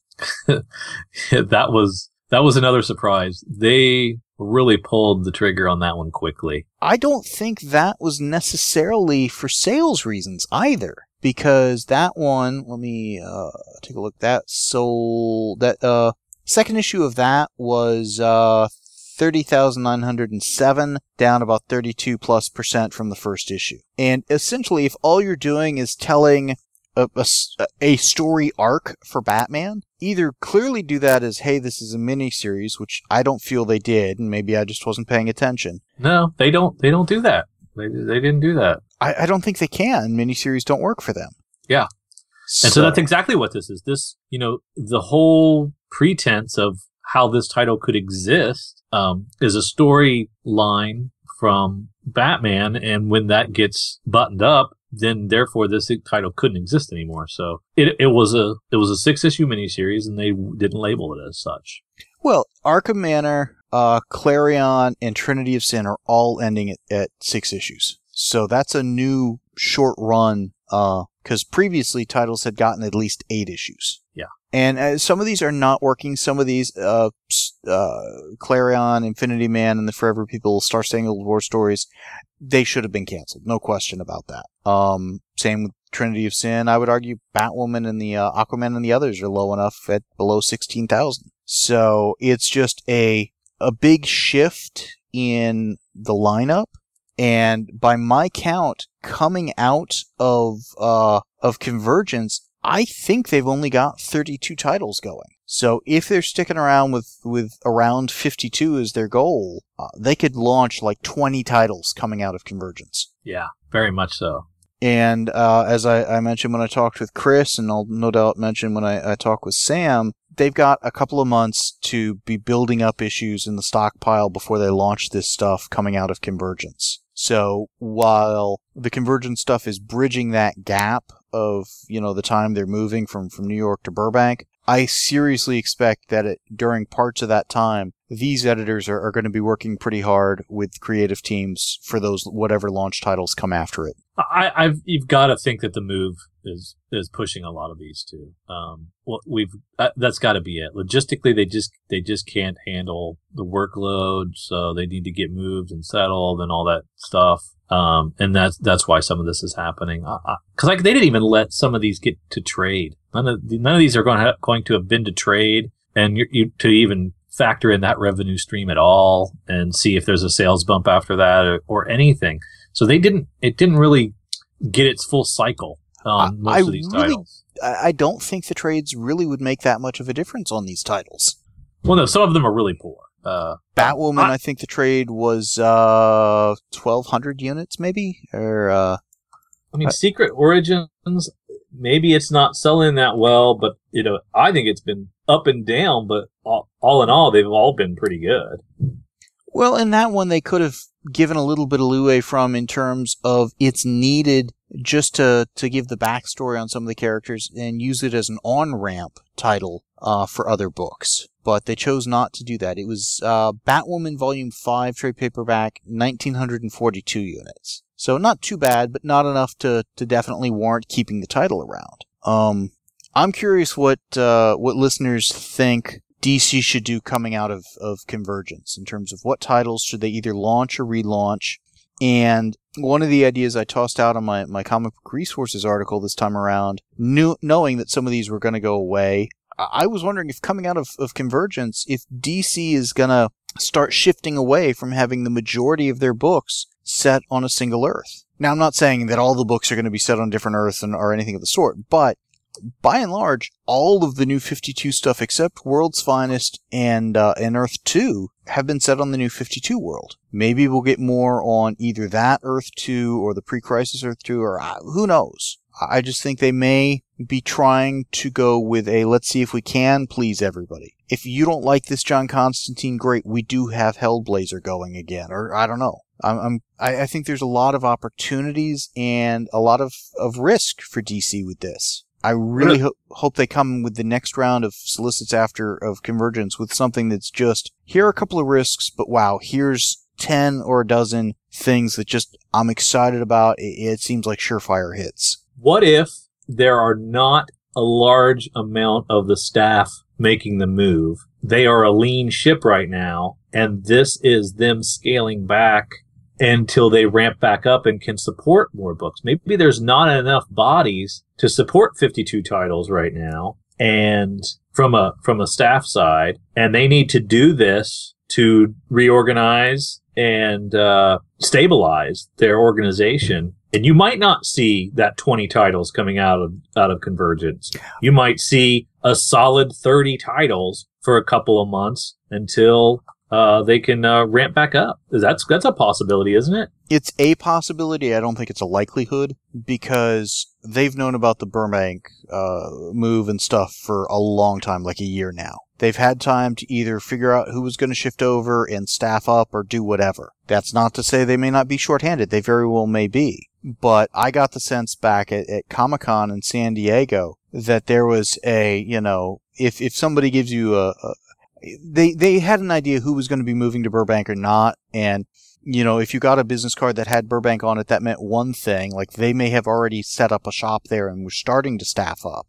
that was that was another surprise. They really pulled the trigger on that one quickly. I don't think that was necessarily for sales reasons either, because that one, let me uh, take a look. That sold that uh, second issue of that was uh, thirty thousand nine hundred seven, down about thirty-two plus percent from the first issue. And essentially, if all you're doing is telling a, a, a story arc for Batman, either clearly do that as, hey, this is a miniseries, which I don't feel they did, and maybe I just wasn't paying attention. No, they don't. They don't do that. They they didn't do that. I, I don't think they can. Miniseries don't work for them. Yeah. So. And so that's exactly what this is. This, you know, the whole pretense of how this title could exist um, is a storyline from Batman, and when that gets buttoned up, then therefore this title couldn't exist anymore. So it it was a it was a six issue miniseries, and they didn't label it as such. Well, Arkham Manor, uh, Clarion, and Trinity of Sin are all ending at, at six issues. So that's a new short run, because uh, previously titles had gotten at least eight issues. Yeah. And uh, some of these are not working. Some of these, uh, uh, Clarion, Infinity Man, and the Forever People, Star Spangled War stories, they should have been canceled. No question about that. Um, same with Trinity of Sin. I would argue Batwoman and the uh, Aquaman and the others are low enough at below sixteen thousand. So it's just a a big shift in the lineup. And by my count, coming out of uh, of Convergence, I think they've only got thirty-two titles going. So if they're sticking around with, with around fifty-two as their goal, uh, they could launch like twenty titles coming out of Convergence. Yeah, very much so. And uh, as I, I mentioned when I talked with Chris, and I'll no doubt mention when I, I talk with Sam, they've got a couple of months to be building up issues in the stockpile before they launch this stuff coming out of Convergence. So while the Convergence stuff is bridging that gap of, you know, the time they're moving from, from New York to Burbank, I seriously expect that it, during parts of that time, these editors are, are going to be working pretty hard with creative teams for those whatever launch titles come after it. I, I've you've got to think that the move is is pushing a lot of these too. Um, well, we've uh, that's got to be it. Logistically, they just they just can't handle the workload, so they need to get moved and settled and all that stuff. Um, and that's that's why some of this is happening. Because like they didn't even let some of these get to trade. None of none of these are going to have, going to have been to trade, and you, you to even factor in that revenue stream at all and see if there's a sales bump after that or, or anything. So they didn't. It didn't really get its full cycle on most I of these really, titles. I don't think the trades really would make that much of a difference on these titles. Well, no, some of them are really poor. Uh, Batwoman, I, I I think the trade was uh, twelve hundred units, maybe, or uh, I mean, uh, Secret Origins. Maybe it's not selling that well, but you know, I think it's been up and down. But all, all in all, they've all been pretty good. Well, in that one, they could have given a little bit of leeway from in terms of it's needed just to, to give the backstory on some of the characters and use it as an on-ramp title uh, for other books. But they chose not to do that. It was uh, Batwoman Volume five trade paperback, one thousand nine hundred forty-two units. So not too bad, but not enough to, to definitely warrant keeping the title around. Um, I'm curious what uh, what listeners think D C should do coming out of, of Convergence in terms of what titles should they either launch or relaunch. And one of the ideas I tossed out on my, my comic book resources article this time around, knew, knowing that some of these were going to go away, I was wondering if coming out of, of Convergence, if D C is going to start shifting away from having the majority of their books set on a single Earth. Now, I'm not saying that all the books are going to be set on different Earths and, or anything of the sort, but by and large, all of the New fifty-two stuff except World's Finest and uh, and Earth two have been set on the New fifty-two world. Maybe we'll get more on either that Earth two or the pre-Crisis Earth two, or uh, who knows. I just think they may be trying to go with a let's see if we can please everybody. If you don't like this John Constantine, great, we do have Hellblazer going again, or I don't know. I'm, I'm I, I think there's a lot of opportunities and a lot of, of risk for D C with this. I really ho- hope they come with the next round of solicits after of Convergence with something that's just, here are a couple of risks, but wow, here's ten or a dozen things that just I'm excited about. It, it seems like surefire hits. What if there are not a large amount of the staff making the move? They are a lean ship right now, and this is them scaling back until they ramp back up and can support more books. Maybe there's not enough bodies to support fifty-two titles right now, and from a from a staff side, and they need to do this to reorganize and uh, stabilize their organization. And you might not see that twenty titles coming out of out of Convergence. You might see a solid thirty titles for a couple of months until uh, they can uh, ramp back up. That's that's a possibility, isn't it? It's a possibility. I don't think it's a likelihood because they've known about the Burbank uh, move and stuff for a long time, like a year now. They've had time to either figure out who was going to shift over and staff up or do whatever. That's not to say they may not be shorthanded. They very well may be. But I got the sense back at, at Comic-Con in San Diego that there was a, you know, if, if somebody gives you a, a they, they had an idea who was going to be moving to Burbank or not. And, you know, if you got a business card that had Burbank on it, that meant one thing. Like they may have already set up a shop there and were starting to staff up.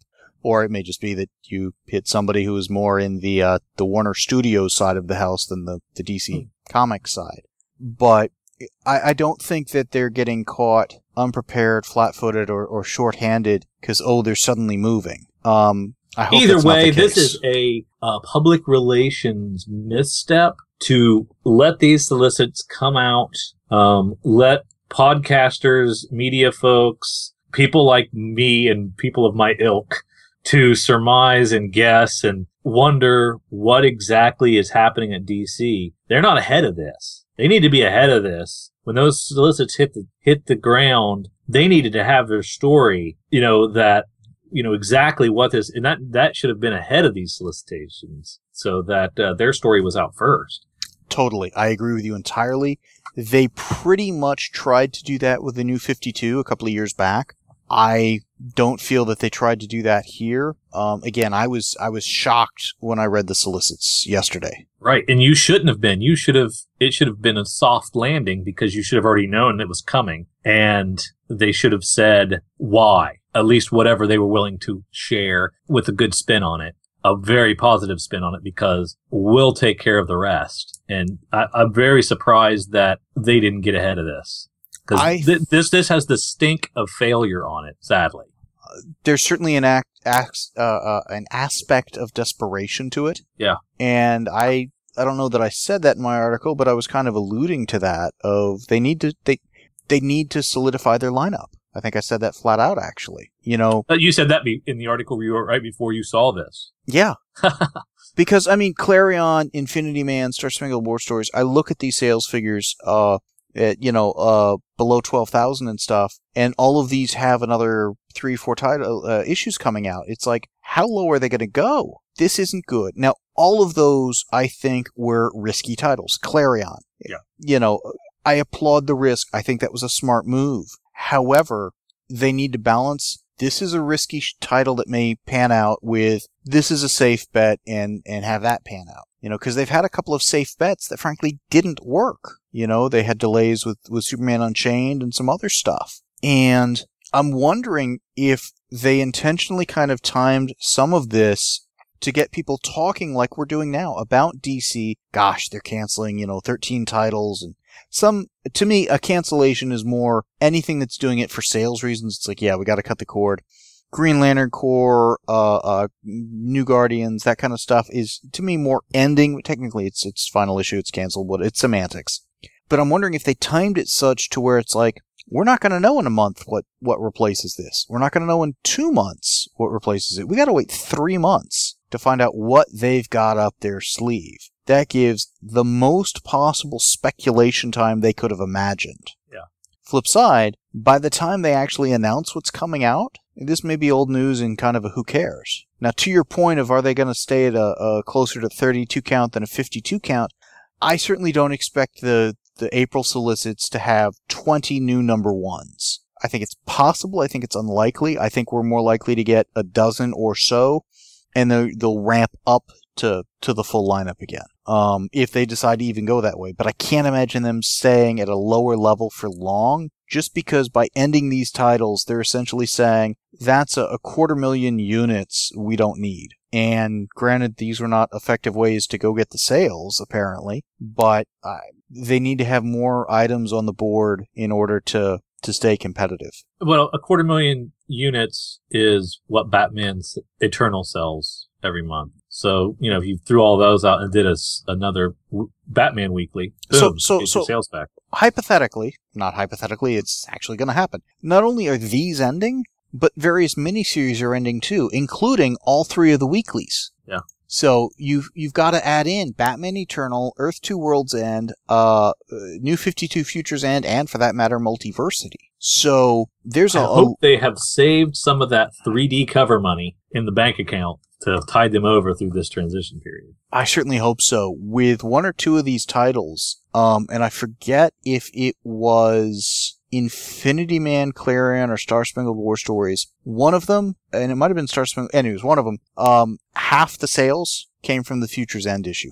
or it may just be that you hit somebody who is more in the uh, the Warner Studios side of the house than the, the D C hmm. Comics side. But I, I don't think that they're getting caught unprepared, flat-footed, or, or short-handed because, oh, they're suddenly moving. Um, I hope Either that's way, not the case. This is a uh, public relations misstep to let these solicits come out, um, let podcasters, media folks, people like me and people of my ilk to surmise and guess and wonder what exactly is happening at D C. They're not ahead of this. They need to be ahead of this. When those solicits hit the, hit the ground, they needed to have their story, you know, that, you know, exactly what this, and that, that should have been ahead of these solicitations so that uh, their story was out first. Totally. I agree with you entirely. They pretty much tried to do that with the New fifty-two a couple of years back. I don't feel that they tried to do that here. Um, again, I was I was shocked when I read the solicits yesterday. Right, and you shouldn't have been. You should have. It should have been a soft landing because you should have already known it was coming, and they should have said why. At least whatever they were willing to share with a good spin on it, a very positive spin on it, because we'll take care of the rest. And I, I'm very surprised that they didn't get ahead of this. Because th- this this has the stink of failure on it, sadly. Uh, there's certainly an act, act uh, uh, an aspect of desperation to it. Yeah. And I I don't know that I said that in my article, but I was kind of alluding to that. Of they need to they they need to solidify their lineup. I think I said that flat out, actually. You know, uh, you said that be- in the article you wrote right before you saw this. Yeah. Because I mean, Clarion, Infinity Man, Star Spangled War Stories. I look at these sales figures. Uh. At, you know, uh, below twelve thousand and stuff, and all of these have another three, four title, uh, issues coming out. It's like, how low are they going to go? This isn't good. Now, all of those, I think, were risky titles. Clarion. Yeah. You know, I applaud the risk. I think that was a smart move. However, they need to balance. This is a risky sh- title that may pan out with, this is a safe bet, and, and have that pan out. You know, because they've had a couple of safe bets that frankly didn't work. You know, they had delays with, with Superman Unchained and some other stuff. And I'm wondering if they intentionally kind of timed some of this to get people talking like we're doing now about D C. Gosh, they're canceling, you know, thirteen titles. And some, to me, a cancellation is more anything that's doing it for sales reasons. It's like, yeah, we got to cut the cord. Green Lantern Corps, uh, uh, New Guardians, that kind of stuff is, to me, more ending. Technically, it's its final issue, it's canceled, but it's semantics. But I'm wondering if they timed it such to where it's like, we're not going to know in a month what, what replaces this. We're not going to know in two months what replaces it. We got to wait three months to find out what they've got up their sleeve. That gives the most possible speculation time they could have imagined. Yeah. Flip side, by the time they actually announce what's coming out, this may be old news and kind of a who cares. Now, to your point of are they going to stay at a, a closer to thirty-two count than a fifty-two count, I certainly don't expect the, the April solicits to have twenty new number ones. I think it's possible. I think it's unlikely. I think we're more likely to get a dozen or so, and they'll, they'll ramp up to, to the full lineup again, um, if they decide to even go that way. But I can't imagine them staying at a lower level for long, just because by ending these titles, they're essentially saying, that's a, a quarter million units we don't need. And granted, these were not effective ways to go get the sales, apparently, but uh, they need to have more items on the board in order to, to stay competitive. Well, a quarter million units is what Batman's Eternal sells every month. So, you know, if you threw all those out and did a, another w- Batman Weekly, boom, so, so, get so your sales back. Hypothetically, not hypothetically, it's actually going to happen. Not only are these ending, but various miniseries are ending too, including all three of the weeklies. Yeah. So you've you've got to add in Batman Eternal, Earth Two Worlds End, uh, New fifty-two Futures End, and for that matter, Multiversity. So there's I a. hope they have saved some of that three D cover money in the bank account to tide them over through this transition period. I certainly hope so. With one or two of these titles, um, and I forget if it was Infinity Man, Clarion, or Star Spangled War Stories. One of them, and it might have been Star Spangled, anyways, one of them, um, half the sales came from the Future's End issue.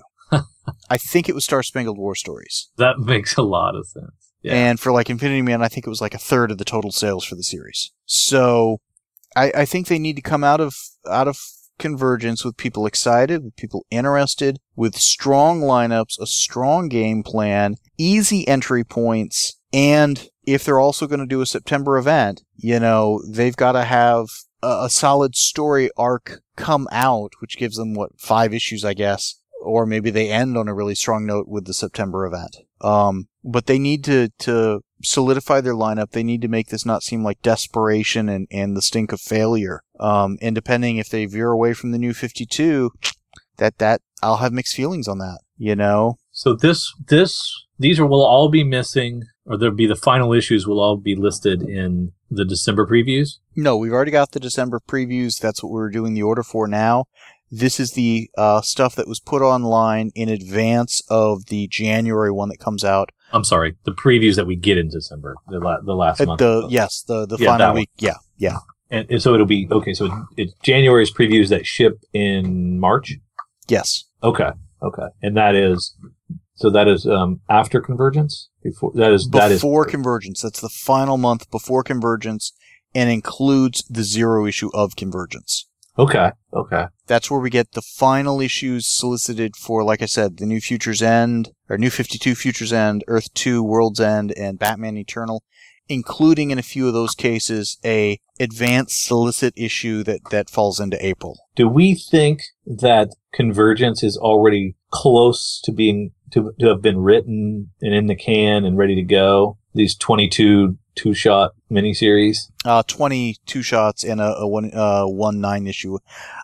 I think it was Star Spangled War Stories. That makes a lot of sense. Yeah. And for like Infinity Man, I think it was like a third of the total sales for the series. So I, I think they need to come out of out of Convergence with people excited, with people interested, with strong lineups, a strong game plan, easy entry points, and if they're also going to do a September event, you know, they've got to have a, a solid story arc come out, which gives them, what, five issues, I guess, or maybe they end on a really strong note with the September event. Um, but they need to, to solidify their lineup. They need to make this not seem like desperation and, and the stink of failure. Um, and depending if they veer away from the new fifty-two, that, that, I'll have mixed feelings on that, you know? So this, this, these are, will all be missing, or there'll be the final issues will all be listed in the December previews? No, we've already got the December previews. That's what we're doing the order for now. This is the uh, stuff that was put online in advance of the January one that comes out. I'm sorry, the previews that we get in December, the, la- the last Uh, month. the yes, the the Yeah, that final one. week. Yeah, yeah. And, and so it'll be, okay, so it's January's previews that ship in March? Yes. Okay, okay. And that is, so that is um, after Convergence? Before that is that is Before Convergence. That's the final month before Convergence and includes the zero issue of Convergence. Okay, okay. That's where we get the final issues solicited for, like I said, the New Future's End, or New fifty-two Future's End, Earth two World's End, and Batman Eternal, including in a few of those cases a advanced solicit issue that, that falls into April. Do we think that Convergence is already close to being to, to have been written and in the can and ready to go? These twenty-two two-shot miniseries? Uh, twenty-two shots and a, a one, uh, one nine issue.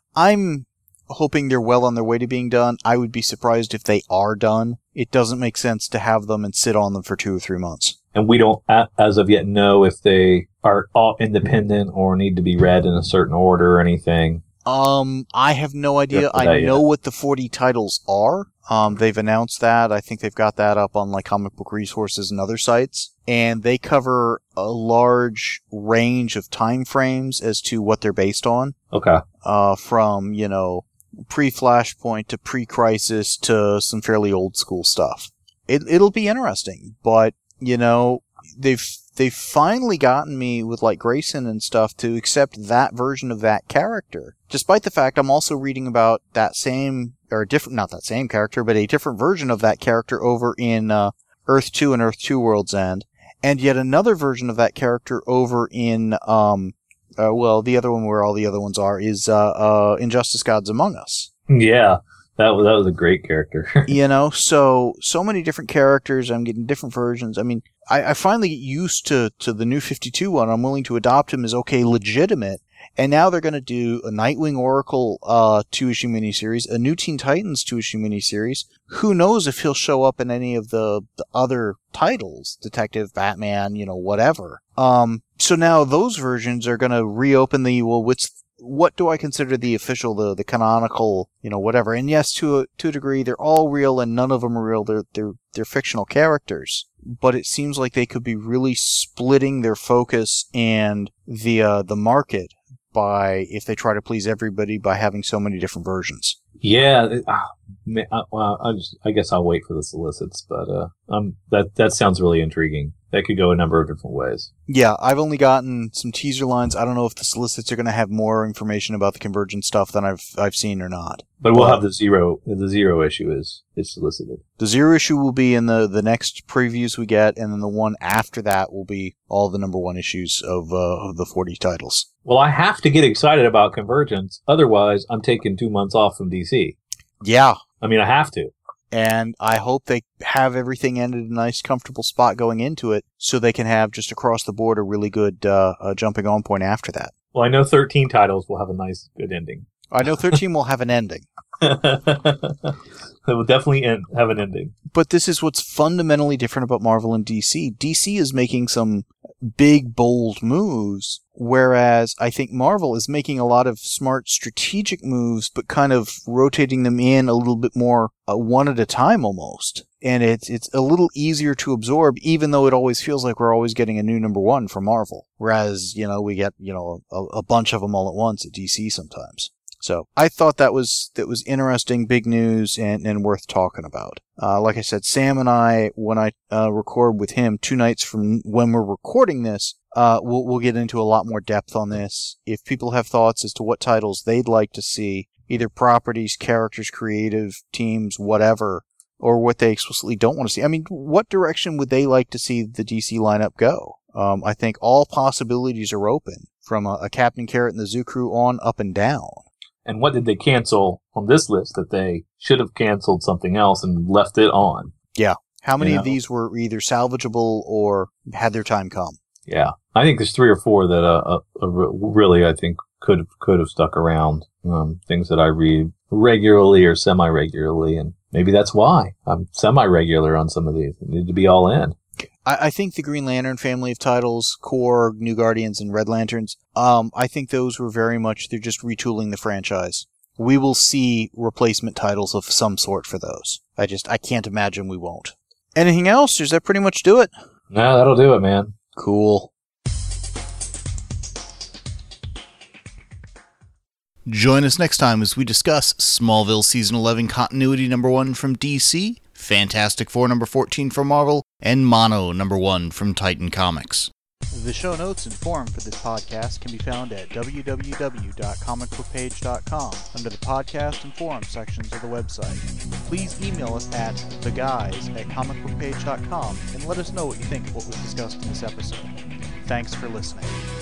I'm hoping they're well on their way to being done. I would be surprised if they are done. It doesn't make sense to have them and sit on them for two or three months. And we don't, as of yet, know if they are all independent or need to be read in a certain order or anything. Um, I have no idea. After I that, know yeah. what the forty titles are. Um, they've announced that. I think they've got that up on like Comic Book Resources and other sites. And they cover a large range of time frames as to what they're based on. Okay. Uh, from, you know, pre-Flashpoint to pre-Crisis to some fairly old school stuff. It, it'll be interesting, but, you know, they've, they've finally gotten me with like Grayson and stuff to accept that version of that character. Despite the fact I'm also reading about that same, or different, not that same character, but a different version of that character over in, uh, Earth two and Earth two World's End. And yet another version of that character over in, um, uh, well, the other one where all the other ones are is, uh, uh, Injustice Gods Among Us. Yeah. That was, that was a great character. You know, so, so many different characters. I'm getting different versions. I mean, I, I finally get used to, to the new fifty-two one. I'm willing to adopt him as, okay, legitimate. And now they're going to do a Nightwing Oracle, uh, two-issue miniseries, a new Teen Titans two-issue miniseries. Who knows if he'll show up in any of the, the other titles, Detective, Batman, you know, whatever. Um, so now those versions are going to reopen the, well, what's, what do I consider the official, the, the canonical, you know, whatever. And yes, to a, to a degree, they're all real and none of them are real. They're, they're, they're fictional characters. But it seems like they could be really splitting their focus and the, uh, the market by, if they try to please everybody by having so many different versions. Yeah. It, uh, man, I, well, I, just, I guess I'll wait for the solicits, but, uh, um, that, that sounds really intriguing. That could go a number of different ways. Yeah, I've only gotten some teaser lines. I don't know if the solicits are going to have more information about the Convergence stuff than I've I've seen or not. But we'll But have the zero. The zero issue is is solicited. the zero issue will be in the, the next previews we get, and then the one after that will be all the number one issues of uh, of the forty titles. Well, I have to get excited about Convergence. Otherwise, I'm taking two months off from D C. Yeah, I mean, I have to. and I hope they have everything ended in a nice, comfortable spot going into it, so they can have just across the board a really good uh, uh, jumping on point after that. Well, I know thirteen titles will have a nice, good ending. I know thirteen will have an ending. It will definitely end, have an ending. But this is what's fundamentally different about Marvel and D C. D C is making some big, bold moves, whereas I think Marvel is making a lot of smart strategic moves, but kind of rotating them in a little bit more uh, one at a time almost. And it's it's a little easier to absorb, even though it always feels like we're always getting a new number one from Marvel. Whereas, you know, we get, you know, a, a bunch of them all at once at D C sometimes. So I thought that was that was interesting, big news, and, and worth talking about. Uh, like I said, Sam and I, when I uh, record with him two nights from when we're recording this, uh, we'll we'll get into a lot more depth on this. If people have thoughts as to what titles they'd like to see, either properties, characters, creative teams, whatever, or what they explicitly don't want to see. I mean, what direction would they like to see the D C lineup go? Um, I think all possibilities are open, from a, a Captain Carrot and the Zoo Crew on up and down. And what did they cancel on this list that they should have canceled something else and left it on? Yeah. How many you know? of these were either salvageable or had their time come? Yeah. I think there's three or four that uh, uh, uh, really, I think, could have, could have stuck around. Um, things that I read regularly or semi-regularly, and maybe that's why I'm semi-regular on some of these. I need to be all in. I, I think the Green Lantern family of titles, Korg, New Guardians, and Red Lanterns, um, I think those were very much, they're just retooling the franchise. We will see replacement titles of some sort for those. I just, I can't imagine we won't. Anything else? Does that pretty much do it? No, that'll do it, man. Cool. Join us next time as we discuss Smallville Season eleven Continuity Number one from D C, Fantastic Four Number fourteen from Marvel, and Mono Number one from Titan Comics. The show notes and forum for this podcast can be found at w w w dot comic book page dot com under the podcast and forum sections of the website. Please email us at the guys at comic book page dot com and let us know what you think of what was discussed in this episode. Thanks for listening.